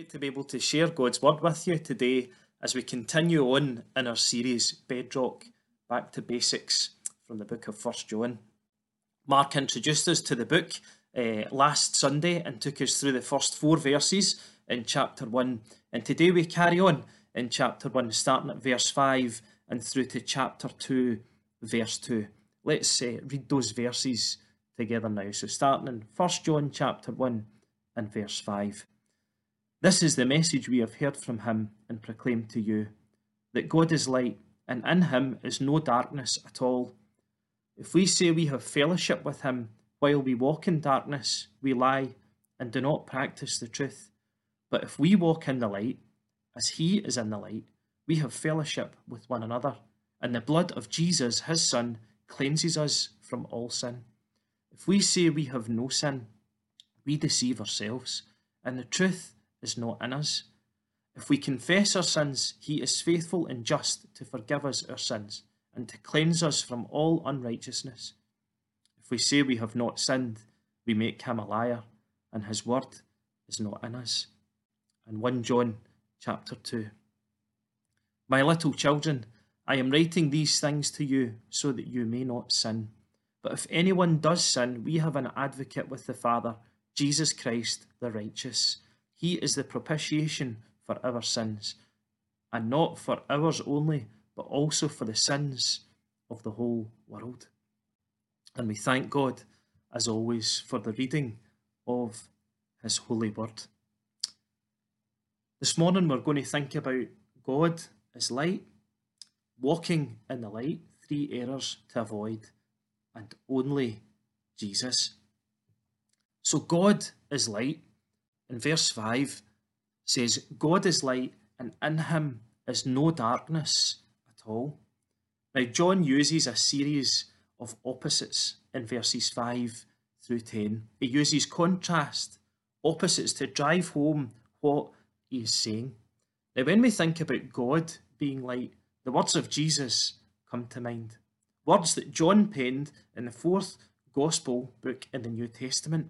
great to be able to share God's Word with you today as we continue on in our series Bedrock, Back to Basics from the book of 1 John. Mark introduced us to the book last Sunday and took us through the first 4 verses in chapter 1. And today we carry on in chapter 1, starting at verse 5 and through to chapter 2, verse 2. Let's read those verses together now. So starting in 1 John chapter 1 and verse 5. This is the message we have heard from him and proclaimed to you, that God is light, and in him is no darkness at all. If we say we have fellowship with him while we walk in darkness, we lie and do not practice the truth. But if we walk in the light, as he is in the light, we have fellowship with one another, and the blood of Jesus, his Son, cleanses us from all sin. If we say we have no sin, we deceive ourselves, and the truth is not in us. If we confess our sins, he is faithful and just to forgive us our sins and to cleanse us from all unrighteousness. If we say we have not sinned, we make him a liar, and his word is not in us. And 1 John chapter 2. My little children, I am writing these things to you so that you may not sin. But if anyone does sin, we have an advocate with the Father, Jesus Christ the righteous. He is the propitiation for our sins, and not for ours only, but also for the sins of the whole world. And we thank God, as always, for the reading of his holy word. This morning we're going to think about God as light, walking in the light, 3 errors to avoid, and only Jesus. So God is light. In verse 5 says, God is light, and in him is no darkness at all. Now, John uses a series of opposites in verses 5 through 10. He uses contrast, opposites, to drive home what he is saying. Now, when we think about God being light, the words of Jesus come to mind. Words that John penned in the 4th Gospel book in the New Testament.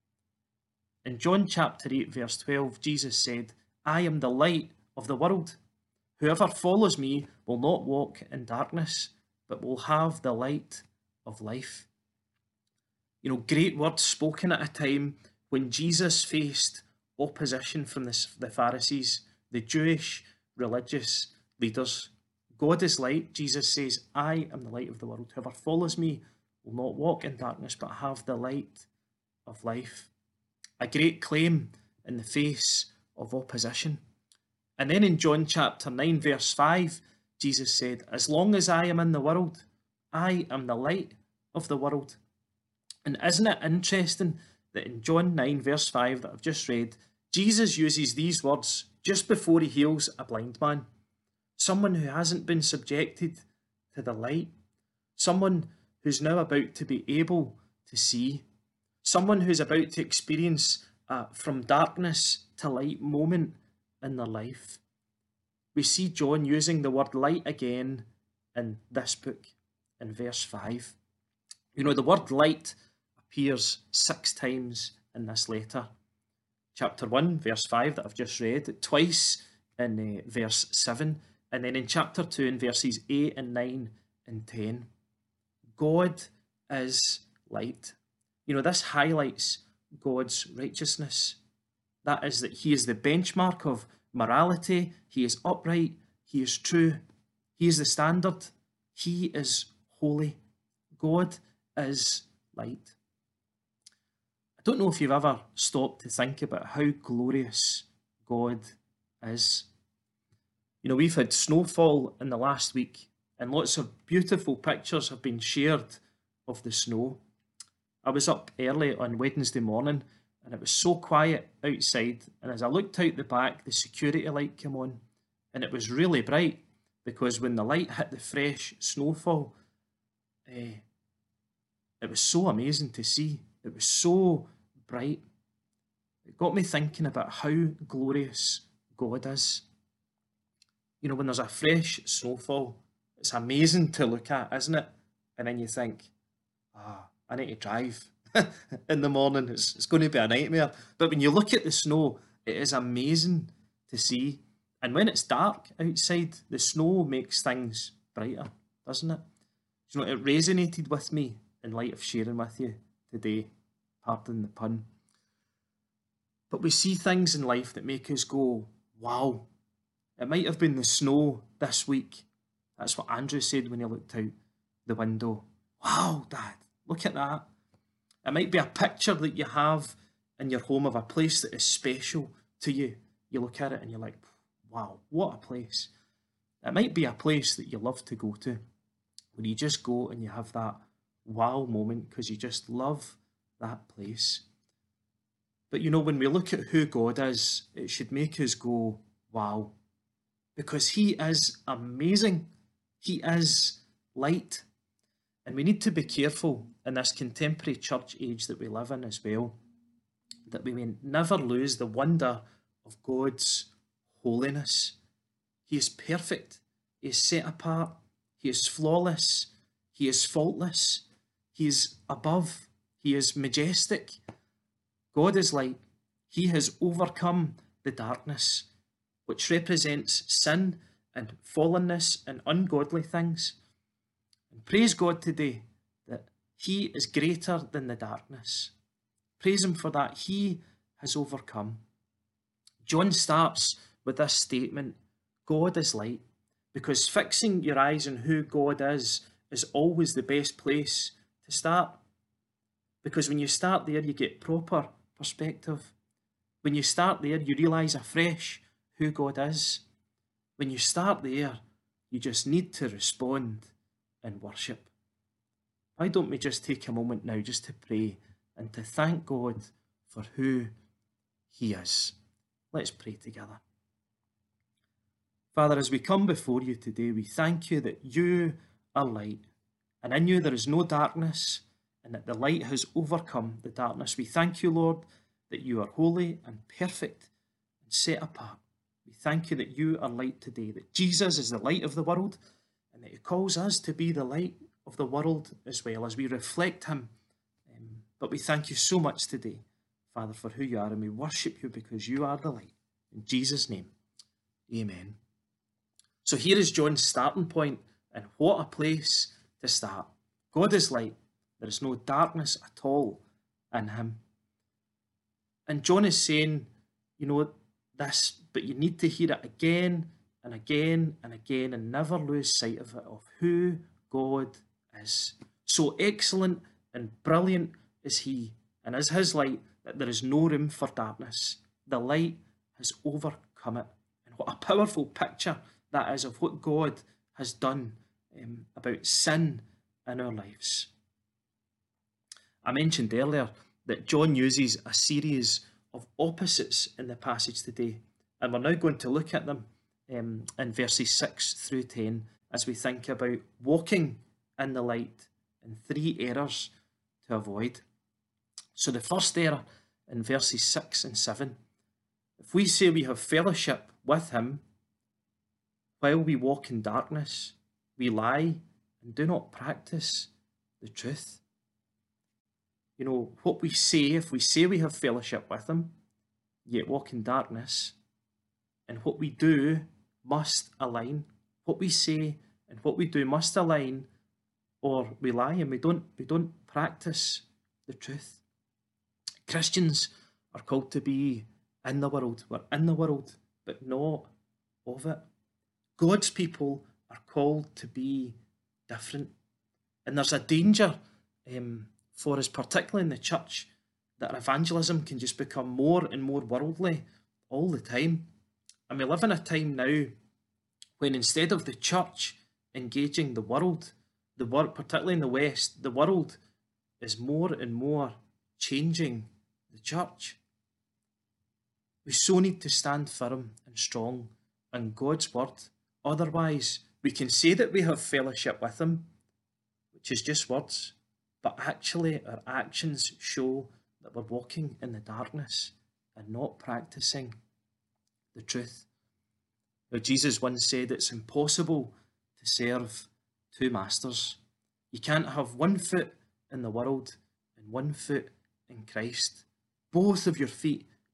In John chapter 8, verse 12, Jesus said, I am the light of the world. Whoever follows me will not walk in darkness, but will have the light of life. You know, great words spoken at a time when Jesus faced opposition from the Pharisees, the Jewish religious leaders. God is light. Jesus says, I am the light of the world. Whoever follows me will not walk in darkness, but have the light of life. A great claim in the face of opposition. And then in John chapter 9, verse 5, Jesus said, as long as I am in the world, I am the light of the world. And isn't it interesting that in John 9, verse 5 that I've just read, Jesus uses these words just before he heals a blind man, someone who hasn't been subjected to the light, someone who's now about to be able to see, someone who's about to experience from darkness to light moment in their life. We see John using the word light again in this book in verse 5. You know, the word light appears 6 times in this letter. Chapter 1, verse 5 that I've just read, twice in verse 7, and then in chapter 2 in verses 8 and 9 and 10. God is light. You know, this highlights God's righteousness. That is, that he is the benchmark of morality, he is upright, he is true, he is the standard, he is holy. God is light. I don't know if you've ever stopped to think about how glorious God is. You know, we've had snowfall in the last week, and lots of beautiful pictures have been shared of the snow. I was up early on Wednesday morning and it was so quiet outside, and as I looked out the back, the security light came on, and it was really bright because when the light hit the fresh snowfall, it was so amazing to see. It was so bright. It got me thinking about how glorious God is. You know, when there's a fresh snowfall, it's amazing to look at, isn't it? And then you think, I need to drive in the morning. It's going to be a nightmare. But when you look at the snow, It is amazing to see. And when it's dark outside, the snow makes things brighter, doesn't it? You know, it resonated with me in light of sharing with you today. Pardon the pun. But we see things in life that make us go, wow. It might have been the snow this week. That's what Andrew said when he looked out the window. Wow, Dad, look at that. It might be a picture that you have in your home of a place that is special to you. You look at it and you're like, wow, what a place. It might be a place that you love to go to, where you just go and you have that wow moment because you just love that place. But you know, when we look at who God is, it should make us go, wow, because He is amazing. He is light. And we need to be careful in this contemporary church age that we live in as well, that we may never lose the wonder of God's holiness. He is perfect. He is set apart. He is flawless. He is faultless. He is above. He is majestic. God is light. He has overcome the darkness, which represents sin and fallenness and ungodly things. And praise God today that He is greater than the darkness. Praise Him for that. He has overcome. John starts with this statement, God is light, because fixing your eyes on who God is always the best place to start. Because when you start there, you get proper perspective. When you start there, you realise afresh who God is. When you start there, you just need to respond in worship. Why don't we just take a moment now just to pray and to thank God for who He is? Let's pray together. Father, as we come before you today, we thank you that you are light, and in you there is no darkness, and that the light has overcome the darkness. We thank you, Lord, that you are holy and perfect and set apart. We thank you that you are light today, that Jesus is the light of the world, and that He calls us to be the light of the world as well as we reflect Him. But we thank you so much today, Father, for who you are, and we worship you because you are the light. In Jesus' name, amen. So here is John's starting point, and what a place to start. God is light. There is no darkness at all in Him. And John is saying, you know, this, but you need to hear it again and again and again and never lose sight of it, of who God is. So excellent and brilliant is He, and is His light, that there is no room for darkness. The light has overcome it. And what a powerful picture that is of what God has done about sin in our lives. I mentioned earlier that John uses a series of opposites in the passage today, and we're now going to look at them in verses 6 through 10 as we think about walking in the light and 3 errors to avoid. So the first error in verses 6 and 7, if we say we have fellowship with Him while we walk in darkness, we lie and do not practice the truth. You know, what we say, if we say we have fellowship with Him, yet walk in darkness, and what we do must align. What we say and what we do must align, or we lie and we don't practice the truth. Christians are called to be in the world. We're in the world, but not of it. God's people are called to be different. And there's a danger for us, particularly in the church, that our evangelism can just become more and more worldly all the time. And we live in a time now when instead of the church engaging the world, particularly in the West, the world is more and more changing the church. We so need to stand firm and strong in God's word. Otherwise, we can say that we have fellowship with Him, which is just words, but actually our actions show that we're walking in the darkness and not practicing the truth. Now, Jesus once said it's impossible to serve 2 masters. You can't have one foot in the world and one foot in Christ. Both of your feet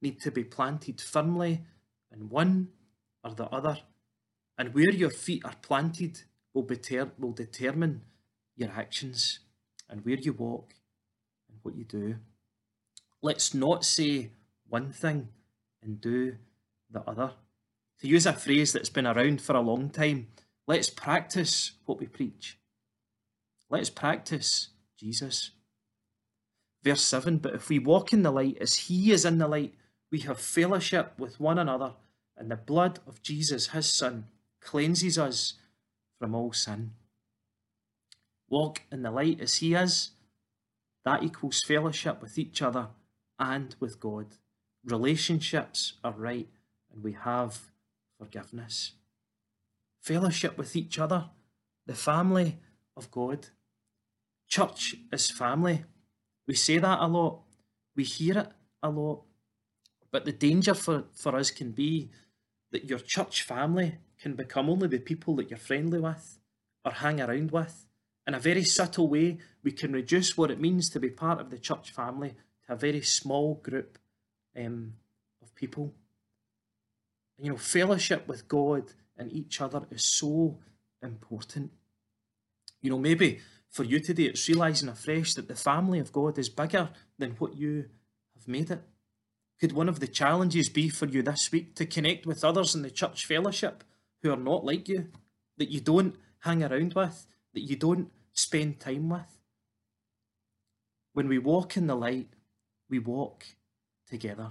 need to be planted firmly in one or the other. And where your feet are planted will determine your actions and where you walk and what you do. Let's not say one thing and do the other. To use a phrase that's been around for a long time, let's practice what we preach. Let's practice Jesus. Verse 7, but if we walk in the light as he is in the light, we have fellowship with one another, and the blood of Jesus, his Son, cleanses us from all sin. Walk in the light as he is. That equals fellowship with each other and with God. Relationships are right, and we have forgiveness. Fellowship with each other, the family of God. Church is family. We say that a lot. We hear it a lot. But the danger for us can be that your church family can become only the people that you're friendly with or hang around with. In a very subtle way, we can reduce what it means to be part of the church family to a very small group of people. And, fellowship with God and each other is so important. Maybe for you today, it's realising afresh that the family of God is bigger than what you have made it. Could one of the challenges be for you this week to connect with others in the church fellowship who are not like you, that you don't hang around with, that you don't spend time with? When we walk in the light, we walk together.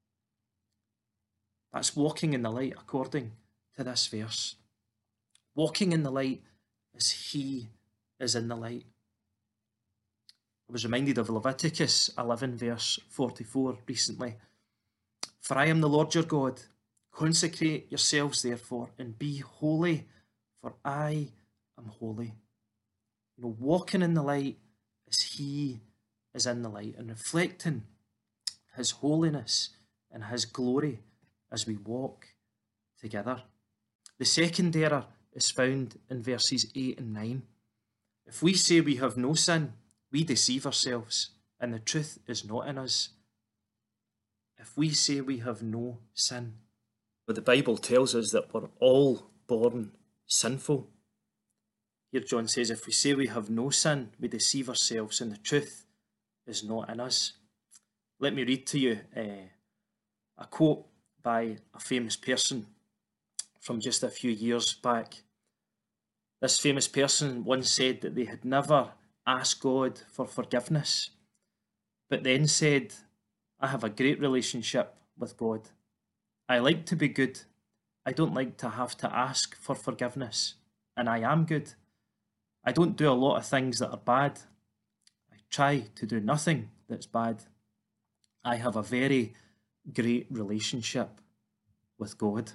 That's walking in the light according to this verse. Walking in the light as he is in the light. I was reminded of Leviticus 11 verse 44 recently. For I am the Lord your God. Consecrate yourselves therefore and be holy, for I am holy. Walking in the light as he is in the light and reflecting his holiness and his glory as we walk together. The second error is found in verses 8 and 9. If we say we have no sin, we deceive ourselves, and the truth is not in us. If we say we have no sin. But the Bible tells us that we're all born sinful. Here John says, if we say we have no sin, we deceive ourselves, and the truth is not in us. Let me read to you a quote by a famous person from just a few years back. This famous person once said that they had never asked God for forgiveness, but then said, I have a great relationship with God. I like to be good. I don't like to have to ask for forgiveness, and I am good. I don't do a lot of things that are bad. I try to do nothing that's bad. I have a very great relationship with God.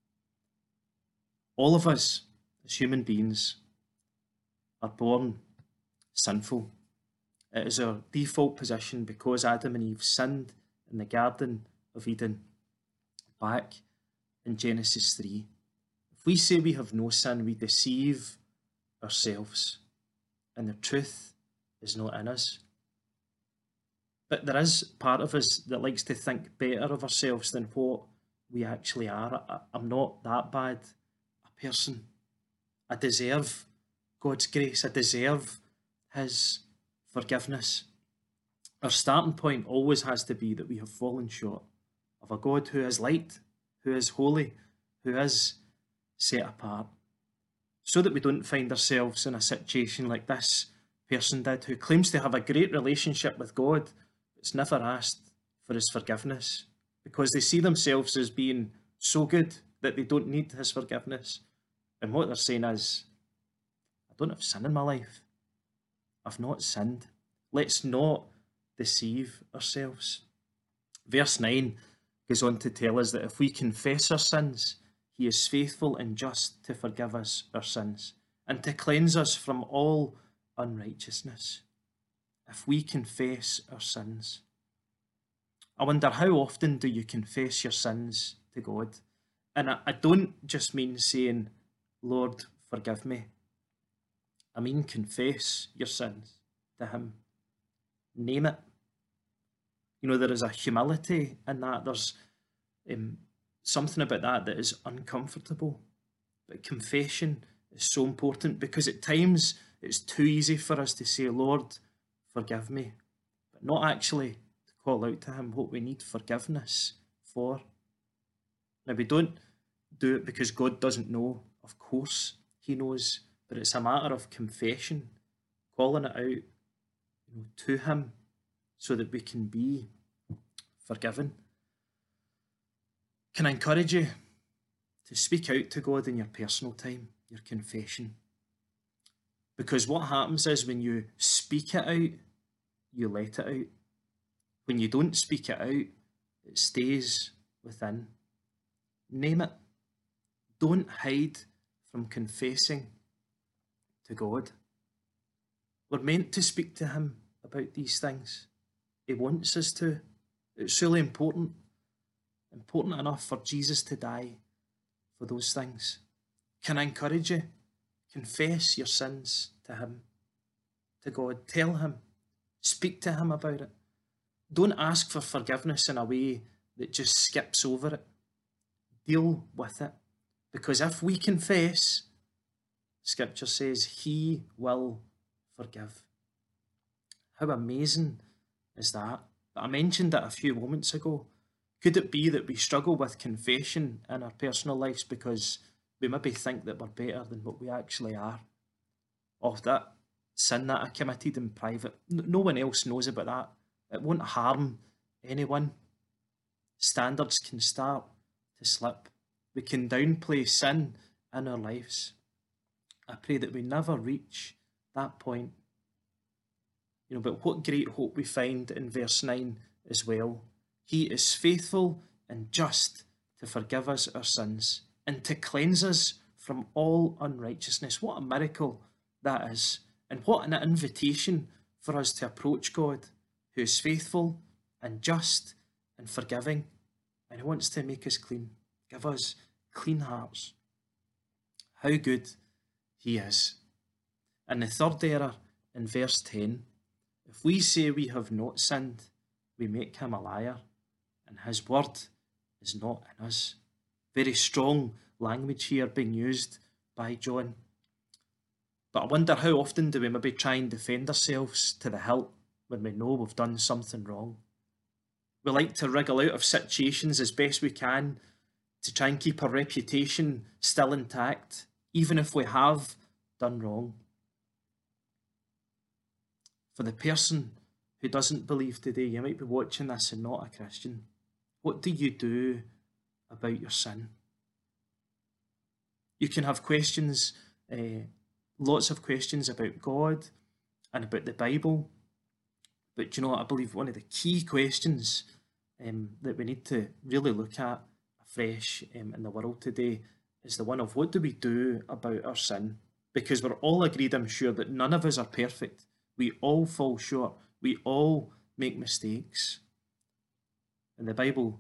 All of us, as human beings, are born sinful. It is our default position because Adam and Eve sinned in the Garden of Eden back in Genesis 3. If we say we have no sin, we deceive ourselves, and the truth is not in us. But there is part of us that likes to think better of ourselves than what we actually are. I'm not that bad a person. I deserve God's grace. I deserve his forgiveness. Our starting point always has to be that we have fallen short of a God who is light, who is holy, who is set apart, so that we don't find ourselves in a situation like this person did, who claims to have a great relationship with God, but's never asked for his forgiveness because they see themselves as being so good that they don't need his forgiveness. And what they're saying is, I don't have sin in my life. I've not sinned. Let's not deceive ourselves. Verse 9 goes on to tell us that if we confess our sins, he is faithful and just to forgive us our sins and to cleanse us from all unrighteousness. If we confess our sins. I wonder, how often do you confess your sins to God? And I don't just mean saying, Lord, forgive me. I mean confess your sins to him. Name it. You know, there is a humility in that. There's something about that is uncomfortable. But confession is so important because at times it's too easy for us to say, Lord, forgive me, but not actually to call out to him what we need forgiveness for. Now, we don't do it because God doesn't know. Of course, he knows, but it's a matter of confession, calling it out, to him so that we can be forgiven. Can I encourage you to speak out to God in your personal time, your confession? Because what happens is when you speak it out, you let it out. When you don't speak it out, it stays within. Name it. Don't hide from confessing to God. We're meant to speak to him about these things. He wants us to. It's really important. Important enough for Jesus to die for those things. Can I encourage you? Confess your sins to him, to God. Tell him. Speak to him about it. Don't ask for forgiveness in a way that just skips over it. Deal with it. Because if we confess, Scripture says he will forgive. How amazing is that? I mentioned it a few moments ago. Could it be that we struggle with confession in our personal lives because we maybe think that we're better than what we actually are? Of that sin that I committed in private, no one else knows about that. It won't harm anyone. Standards can start to slip. We can downplay sin in our lives. I pray that we never reach that point. But what great hope we find in verse 9 as well. He is faithful and just to forgive us our sins and to cleanse us from all unrighteousness. What a miracle that is. And what an invitation for us to approach God, who is faithful and just and forgiving, and who wants to make us clean, give us clean hearts. How good he is. And the third error in verse 10, if we say we have not sinned, we make him a liar, and his word is not in us. Very strong language here being used by John. But I wonder, how often do we maybe try and defend ourselves to the hilt when we know we've done something wrong? We like to wriggle out of situations as best we can to try and keep our reputation still intact, even if we have done wrong. For the person who doesn't believe today, you might be watching this and not a Christian. What do you do about your sin? You can have questions, lots of questions about God and about the Bible. But you know what? I believe one of the key questions that we need to really look at afresh in the world today is the one of what do we do about our sin? Because we're all agreed, I'm sure, that none of us are perfect. We all fall short. We all make mistakes. And the Bible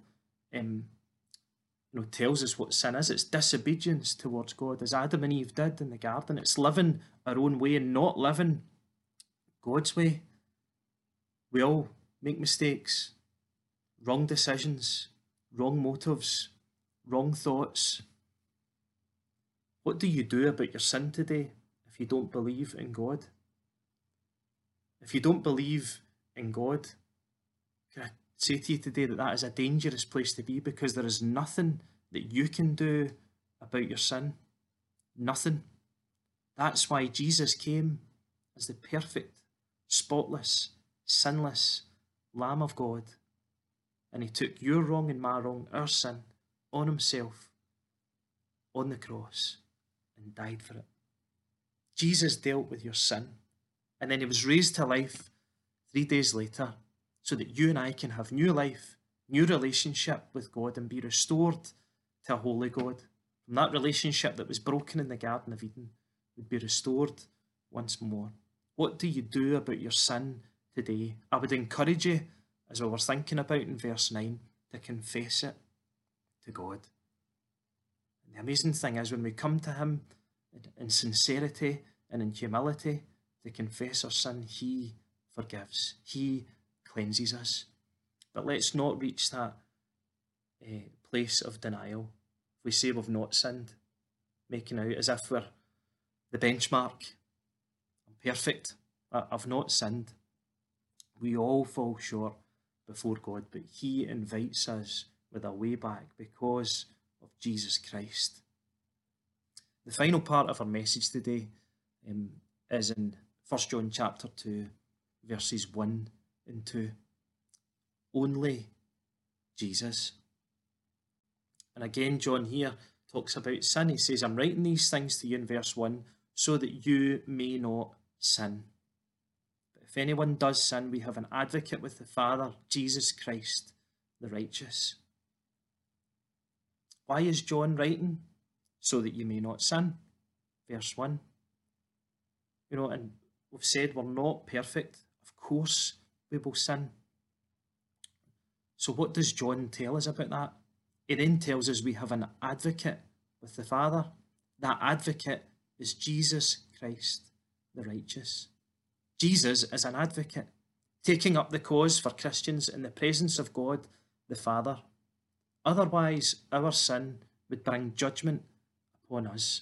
tells us what sin is. It's disobedience towards God, as Adam and Eve did in the garden. It's living our own way and not living God's way. We all make mistakes, wrong decisions, wrong motives, wrong thoughts. What do you do about your sin today if you don't believe in God? If you don't believe in God, can I say to you today that is a dangerous place to be, because there is nothing that you can do about your sin. Nothing. That's why Jesus came as the perfect, spotless, sinless Lamb of God. And he took your wrong and my wrong, our sin, on himself, on the cross, and died for it. Jesus dealt with your sin, and then he was raised to life 3 days later so that you and I can have new life, new relationship with God, and be restored to a holy God. From that relationship that was broken in the Garden of Eden would be restored once more. What do you do about your sin today? I would encourage you, as we were thinking about in verse 9, to confess it to God. And the amazing thing is, when we come to him in sincerity and in humility to confess our sin, he forgives. He cleanses us. But let's not reach that place of denial. If we say we've not sinned, making out as if we're the benchmark. I'm perfect. I've not sinned. We all fall short before God, but He invites us with a way back because of Jesus Christ. The final part of our message today is in 1 John chapter 2, verses 1 and 2. Only Jesus. And again, John here talks about sin. He says, I'm writing these things to you in verse 1 so that you may not sin. But if anyone does sin, we have an advocate with the Father, Jesus Christ, the righteous. Why is John writing? So that you may not sin. Verse 1. And we've said we're not perfect. Of course we will sin. So what does John tell us about that? He then tells us we have an advocate with the Father. That advocate is Jesus Christ, the righteous. Jesus is an advocate, taking up the cause for Christians in the presence of God, the Father. Otherwise, our sin would bring judgment upon us.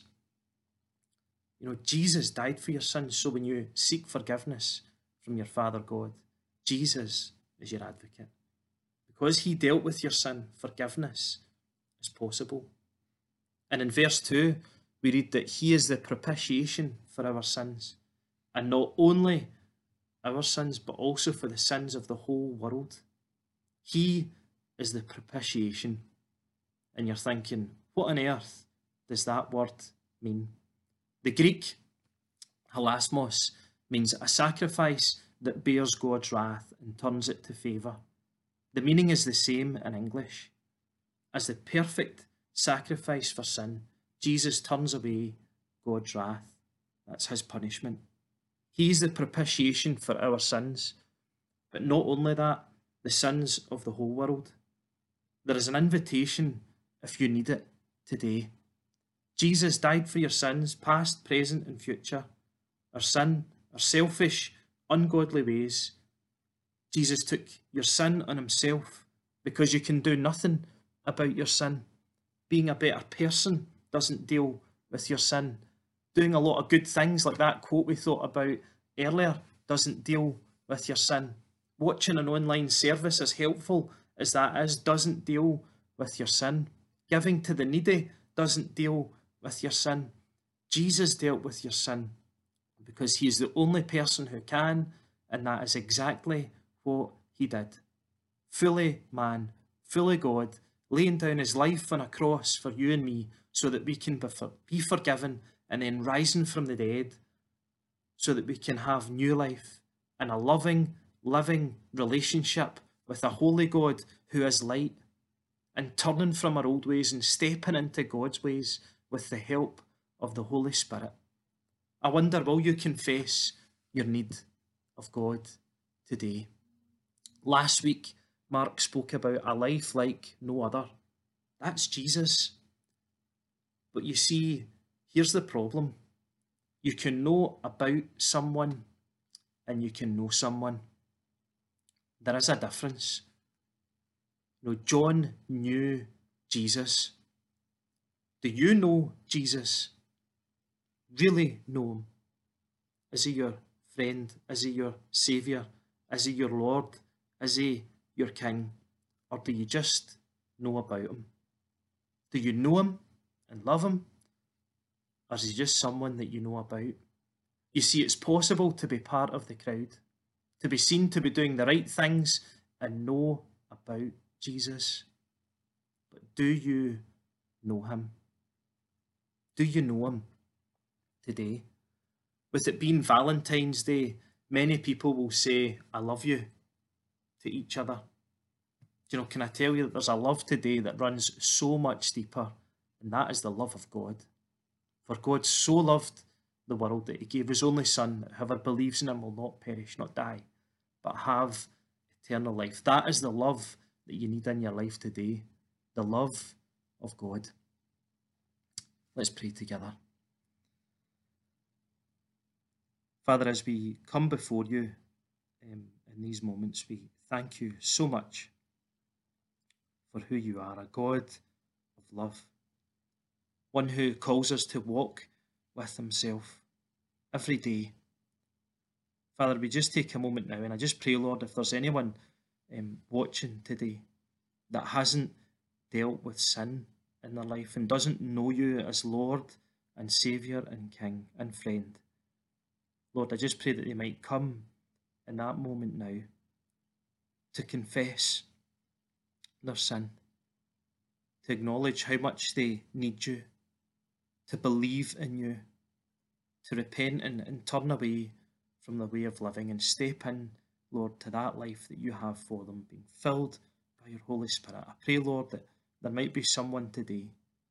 Jesus died for your sins, so when you seek forgiveness from your Father God, Jesus is your advocate. Because He dealt with your sin, forgiveness is possible. And in verse 2, we read that He is the propitiation for our sins. And not only our sins, but also for the sins of the whole world. He is the propitiation. And you're thinking, what on earth does that word mean? The Greek hilasmos means a sacrifice that bears God's wrath and turns it to favour. The meaning is the same in English. As the perfect sacrifice for sin, Jesus turns away God's wrath. That's His punishment. He's the propitiation for our sins. But not only that, the sins of the whole world. There is an invitation if you need it today. Jesus died for your sins, past, present and future. Our sin, our selfish, ungodly ways. Jesus took your sin on Himself because you can do nothing about your sin. Being a better person doesn't deal with your sin. Doing a lot of good things like that quote we thought about earlier doesn't deal with your sin. Watching an online service, as helpful as that is, doesn't deal with your sin. Giving to the needy doesn't deal with your sin. Jesus dealt with your sin because He is the only person who can, and that is exactly what He did. Fully man, fully God, laying down His life on a cross for you and me so that we can be forgiven, and then rising from the dead so that we can have new life and a loving, living relationship with a holy God who is light, and turning from our old ways and stepping into God's ways with the help of the Holy Spirit. I wonder, will you confess your need of God today? Last week, Mark spoke about a life like no other. That's Jesus. But you see, here's the problem. You can know about someone and you can know someone. There is a difference. John knew Jesus. Do you know Jesus? Really know Him? Is He your friend? Is He your Saviour? Is He your Lord? Is He your King? Or do you just know about Him? Do you know Him and love Him? Or is He just someone that you know about? You see, it's possible to be part of the crowd, to be seen to be doing the right things and know about Jesus. But do you know Him? Do you know Him today? With it being Valentine's Day, many people will say, I love you to each other. Can I tell you that there's a love today that runs so much deeper, and that is the love of God. For God so loved the world that He gave His only Son, that whoever believes in Him will not perish, not die, but have eternal life. That is the love that you need in your life today, the love of God. Let's pray together. Father, as we come before you in these moments, we thank you so much for who you are, a God of love, one who calls us to walk with himself every day. Father, we just take a moment now, and I just pray, Lord, if there's anyone watching today that hasn't dealt with sin in their life and doesn't know you as Lord and Saviour and King and friend, Lord, I just pray that they might come in that moment now to confess their sin, to acknowledge how much they need you, to believe in you, to repent and turn away from the way of living and step in, Lord, to that life that you have for them, being filled by your Holy Spirit. I pray, Lord, that there might be someone today,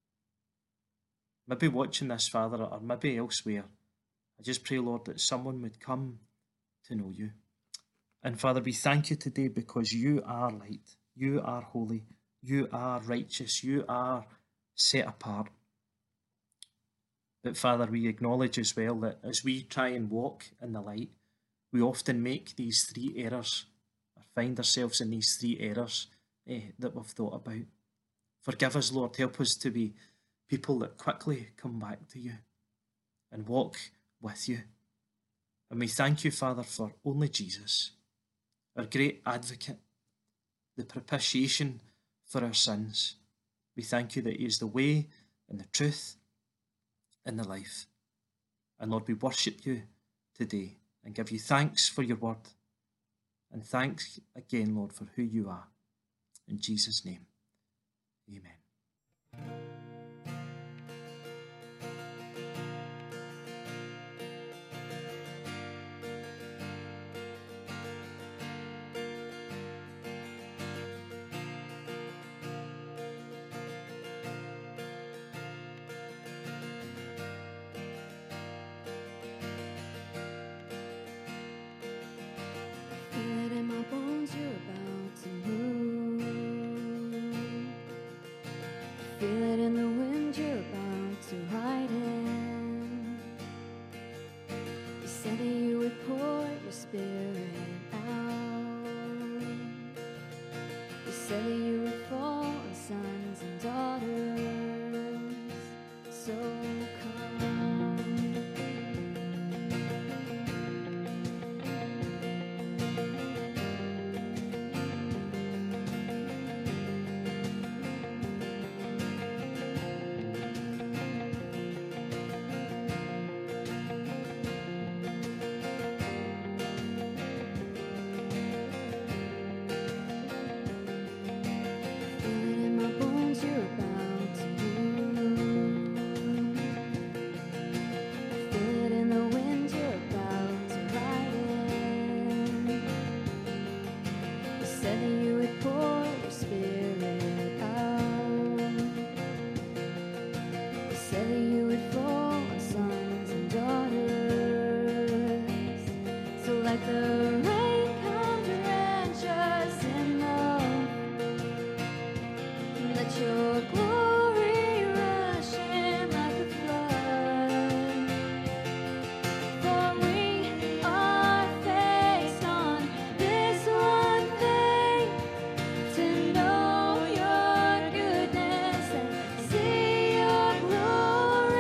maybe watching this, Father, or maybe elsewhere. I just pray, Lord, that someone would come to know you. And Father, we thank you today because you are light, you are holy, you are righteous, you are set apart. But Father, we acknowledge as well that as we try and walk in the light, we often make these three errors, or find ourselves in these three errors that we've thought about. Forgive us, Lord. Help us to be people that quickly come back to you and walk with you. And we thank you, Father, for only Jesus, our great advocate, the propitiation for our sins. We thank you that he is the way and the truth and the life. And Lord, we worship you today and give you thanks for your word. And thanks again, Lord, for who you are. In Jesus' name, amen. Feel it in the wind, you're about to ride in. You said that you would pour your spirit out. You said that you would fall on sons and daughters. So come. Glory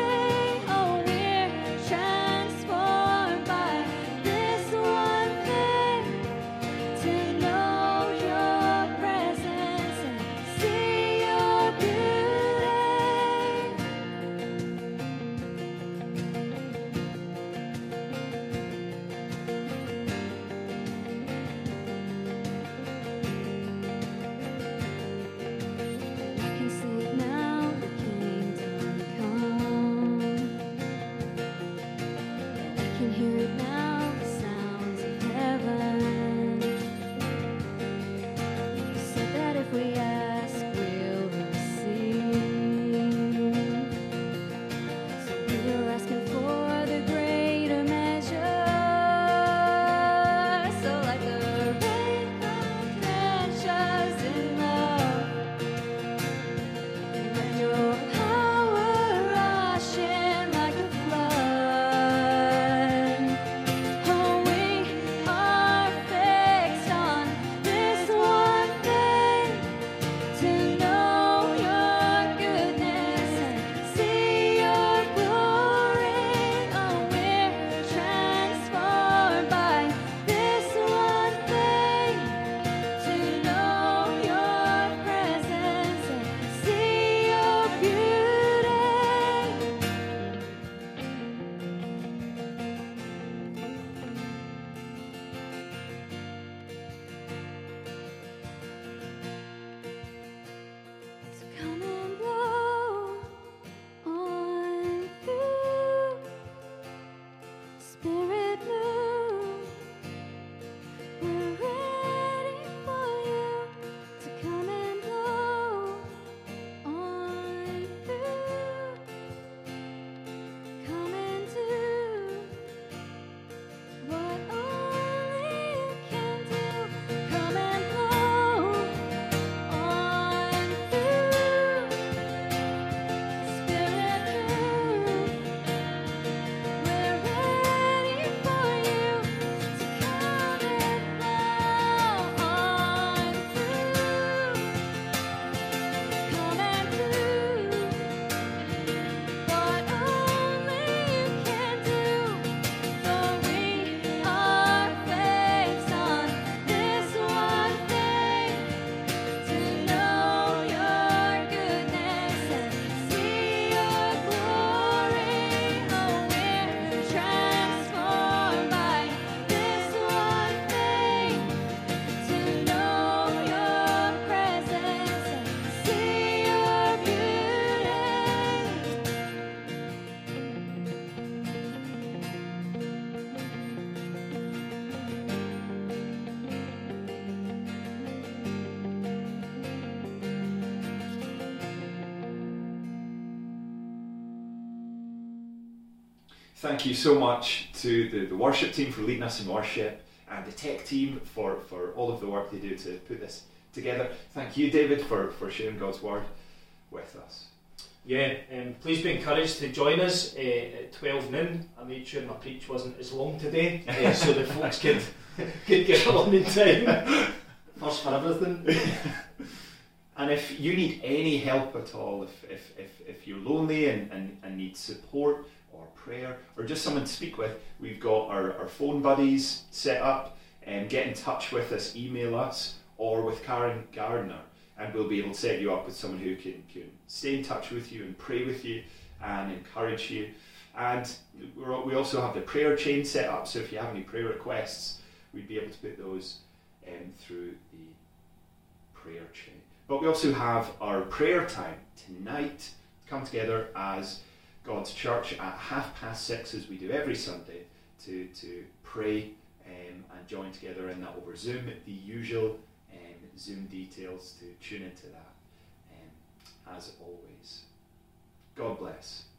Thank you so much to the worship team for leading us in worship, and the tech team for all of the work they do to put this together. Thank you, David, for sharing God's word with us. Yeah, please be encouraged to join us at 12 noon. I made sure my preach wasn't as long today, so the folks could get on in time. First for everything. And if you need any help at all, if you're lonely and need support or prayer, or just someone to speak with, we've got our phone buddies set up, and get in touch with us, email us, or with Karen Gardner, and we'll be able to set you up with someone who can stay in touch with you and pray with you and encourage you. And we also have the prayer chain set up, so if you have any prayer requests, we'd be able to put those through the prayer chain. But we also have our prayer time tonight. Come together as God's church at 6:30, as we do every Sunday, to pray and join together in that over Zoom. The usual Zoom details to tune into that. As always, God bless.